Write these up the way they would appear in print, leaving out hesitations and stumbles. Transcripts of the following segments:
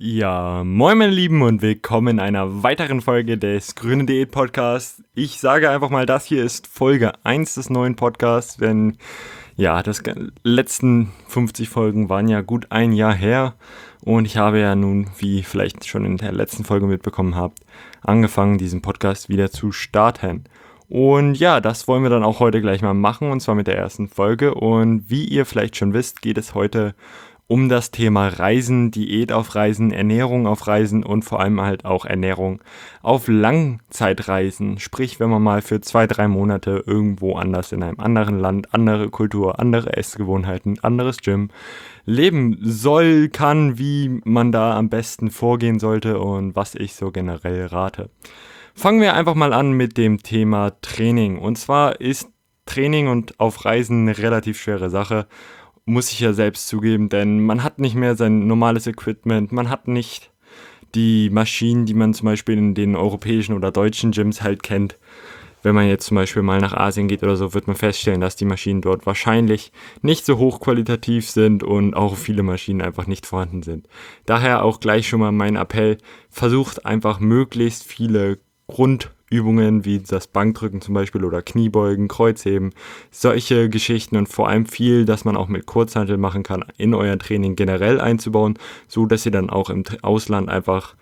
Ja, moin meine Lieben und willkommen in einer weiteren Folge des Grüne Diät Podcasts. Ich sage einfach mal, das hier ist Folge 1 des neuen Podcasts, denn ja, das letzten 50 Folgen waren ja gut ein Jahr her und ich habe ja nun, wie vielleicht schon in der letzten Folge mitbekommen habt, angefangen, diesen Podcast wieder zu starten. Und ja, das wollen wir dann auch heute gleich mal machen, und zwar mit der ersten Folge. Und wie ihr vielleicht schon wisst, geht es heute um das Thema Reisen, Diät auf Reisen, Ernährung auf Reisen und vor allem halt auch Ernährung auf Langzeitreisen. Sprich, wenn man mal für 2-3 Monate irgendwo anders in einem anderen Land, andere Kultur, andere Essgewohnheiten, anderes Gym leben soll, kann, wie man da am besten vorgehen sollte und was ich so generell rate. Fangen wir einfach mal an mit dem Thema Training. Und zwar ist Training und auf Reisen eine relativ schwere Sache. Muss ich ja selbst zugeben, denn man hat nicht mehr sein normales Equipment, man hat nicht die Maschinen, die man zum Beispiel in den europäischen oder deutschen Gyms halt kennt. Wenn man jetzt zum Beispiel mal nach Asien geht oder so, wird man feststellen, dass die Maschinen dort wahrscheinlich nicht so hochqualitativ sind und auch viele Maschinen einfach nicht vorhanden sind. Daher auch gleich schon mal mein Appell, versucht einfach möglichst viele Grundübungen wie das Bankdrücken zum Beispiel oder Kniebeugen, Kreuzheben, solche Geschichten und vor allem viel, dass man auch mit Kurzhanteln machen kann, in euer Training generell einzubauen, so dass ihr dann auch im Ausland einfach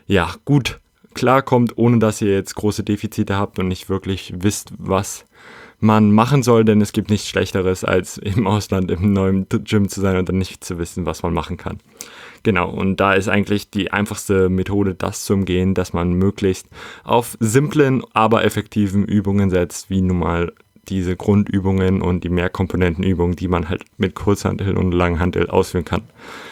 gut klarkommt, ohne dass ihr jetzt große Defizite habt und nicht wirklich wisst, was man machen soll, denn es gibt nichts Schlechteres, als im Ausland im neuen Gym zu sein und dann nicht zu wissen, was man machen kann. Genau, und da ist eigentlich die einfachste Methode, das zu umgehen, dass man möglichst auf simplen, aber effektiven Übungen setzt, wie nun mal diese Grundübungen und die Mehrkomponentenübungen, die man halt mit Kurzhantel und Langhantel ausführen kann.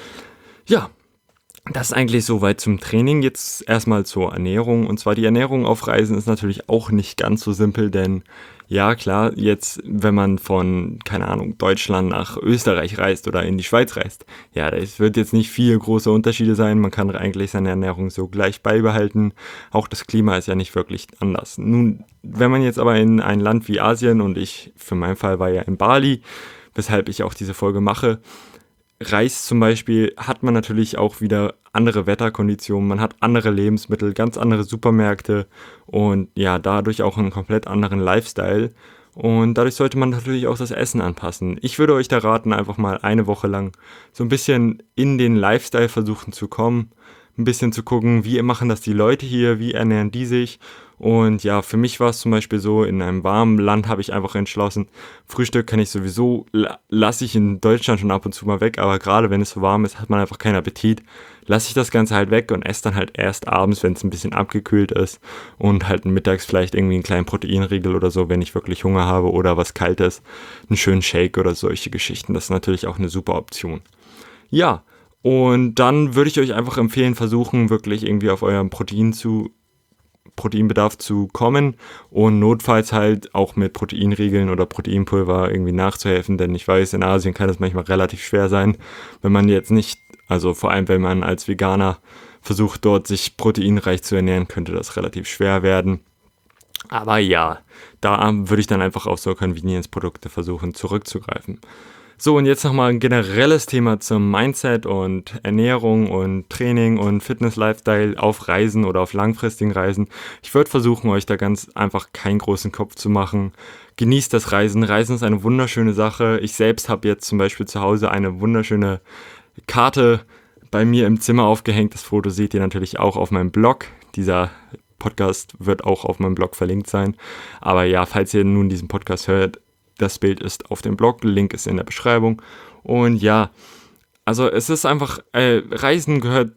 Ja, das ist eigentlich soweit zum Training. Jetzt erstmal zur Ernährung. Und zwar die Ernährung auf Reisen ist natürlich auch nicht ganz so simpel, denn ja klar, jetzt wenn man von, keine Ahnung, Deutschland nach Österreich reist oder in die Schweiz reist, ja, es wird jetzt nicht viel große Unterschiede sein. Man kann eigentlich seine Ernährung so gleich beibehalten. Auch das Klima ist ja nicht wirklich anders. Nun, wenn man jetzt aber in ein Land wie Asien, und ich für meinen Fall war ja in Bali, weshalb ich auch diese Folge mache, reist zum Beispiel, hat man natürlich auch wieder andere Wetterkonditionen, man hat andere Lebensmittel, ganz andere Supermärkte und ja, dadurch auch einen komplett anderen Lifestyle. Und dadurch sollte man natürlich auch das Essen anpassen. Ich würde euch da raten, einfach mal eine Woche lang so ein bisschen in den Lifestyle versuchen zu kommen, ein bisschen zu gucken, wie machen das die Leute hier, wie ernähren die sich. Und ja, für mich war es zum Beispiel so, in einem warmen Land habe ich einfach entschlossen, Frühstück kann ich sowieso, lasse ich in Deutschland schon ab und zu mal weg, aber gerade wenn es so warm ist, hat man einfach keinen Appetit, lasse ich das Ganze halt weg und esse dann halt erst abends, wenn es ein bisschen abgekühlt ist und halt mittags vielleicht irgendwie einen kleinen Proteinriegel oder so, wenn ich wirklich Hunger habe oder was Kaltes, einen schönen Shake oder solche Geschichten, das ist natürlich auch eine super Option. Ja, und dann würde ich euch einfach empfehlen, versuchen wirklich irgendwie auf euren Proteinbedarf zu kommen und notfalls halt auch mit Proteinriegeln oder Proteinpulver irgendwie nachzuhelfen, denn ich weiß, in Asien kann das manchmal relativ schwer sein, wenn man jetzt nicht, also vor allem wenn man als Veganer versucht dort sich proteinreich zu ernähren, könnte das relativ schwer werden. Aber ja, da würde ich dann einfach auf so Convenience-Produkte versuchen zurückzugreifen. So, und jetzt nochmal ein generelles Thema zum Mindset und Ernährung und Training und Fitness-Lifestyle auf Reisen oder auf langfristigen Reisen. Ich würde versuchen, euch da ganz einfach keinen großen Kopf zu machen. Genießt das Reisen. Reisen ist eine wunderschöne Sache. Ich selbst habe jetzt zum Beispiel zu Hause eine wunderschöne Karte bei mir im Zimmer aufgehängt. Das Foto seht ihr natürlich auch auf meinem Blog. Dieser Podcast wird auch auf meinem Blog verlinkt sein. Aber ja, falls ihr nun diesen Podcast hört, das Bild ist auf dem Blog, Link ist in der Beschreibung. Und ja, also es ist einfach, Reisen gehört,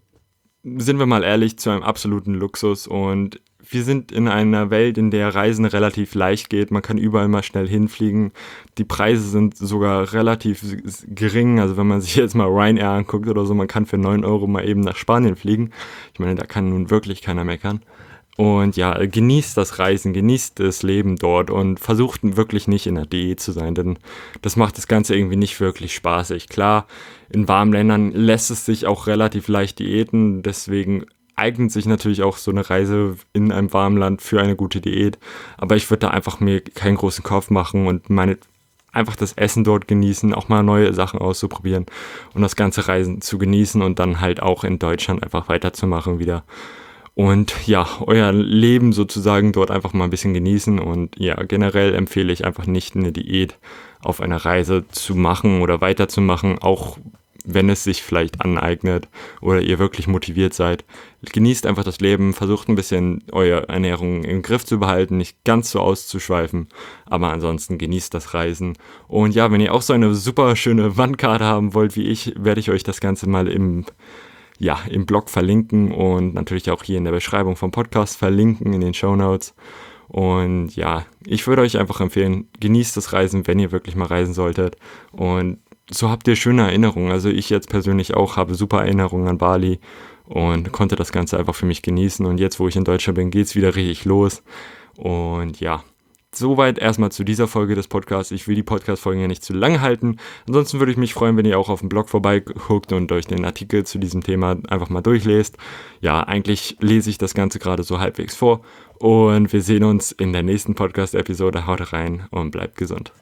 sind wir mal ehrlich, zu einem absoluten Luxus. Und wir sind in einer Welt, in der Reisen relativ leicht geht. Man kann überall mal schnell hinfliegen. Die Preise sind sogar relativ gering. Also wenn man sich jetzt mal Ryanair anguckt oder so, man kann für 9 Euro mal eben nach Spanien fliegen. Ich meine, da kann nun wirklich keiner meckern. Und ja, genießt das Reisen, genießt das Leben dort und versucht wirklich nicht in der Diät zu sein, denn das macht das Ganze irgendwie nicht wirklich spaßig. Klar, in warmen Ländern lässt es sich auch relativ leicht diäten, deswegen eignet sich natürlich auch so eine Reise in einem warmen Land für eine gute Diät, aber ich würde da einfach mir keinen großen Kopf machen und einfach das Essen dort genießen, auch mal neue Sachen auszuprobieren und das ganze Reisen zu genießen und dann halt auch in Deutschland einfach weiterzumachen wieder. Und ja, euer Leben sozusagen dort einfach mal ein bisschen genießen. Und ja, generell empfehle ich einfach nicht eine Diät auf einer Reise zu machen oder weiterzumachen, auch wenn es sich vielleicht aneignet oder ihr wirklich motiviert seid. Genießt einfach das Leben, versucht ein bisschen eure Ernährung im Griff zu behalten, nicht ganz so auszuschweifen, aber ansonsten genießt das Reisen. Und ja, wenn ihr auch so eine super schöne Wandkarte haben wollt wie ich, werde ich euch das Ganze mal im Blog verlinken und natürlich auch hier in der Beschreibung vom Podcast verlinken, in den Shownotes. Und ja, ich würde euch einfach empfehlen, genießt das Reisen, wenn ihr wirklich mal reisen solltet. Und so habt ihr schöne Erinnerungen. Also ich jetzt persönlich auch habe super Erinnerungen an Bali und konnte das Ganze einfach für mich genießen. Und jetzt, wo ich in Deutschland bin, geht's wieder richtig los. Und ja, soweit erstmal zu dieser Folge des Podcasts. Ich will die Podcast-Folgen ja nicht zu lang halten. Ansonsten würde ich mich freuen, wenn ihr auch auf dem Blog vorbeiguckt und euch den Artikel zu diesem Thema einfach mal durchlest. Ja, eigentlich lese ich das Ganze gerade so halbwegs vor. Und wir sehen uns in der nächsten Podcast-Episode. Haut rein und bleibt gesund.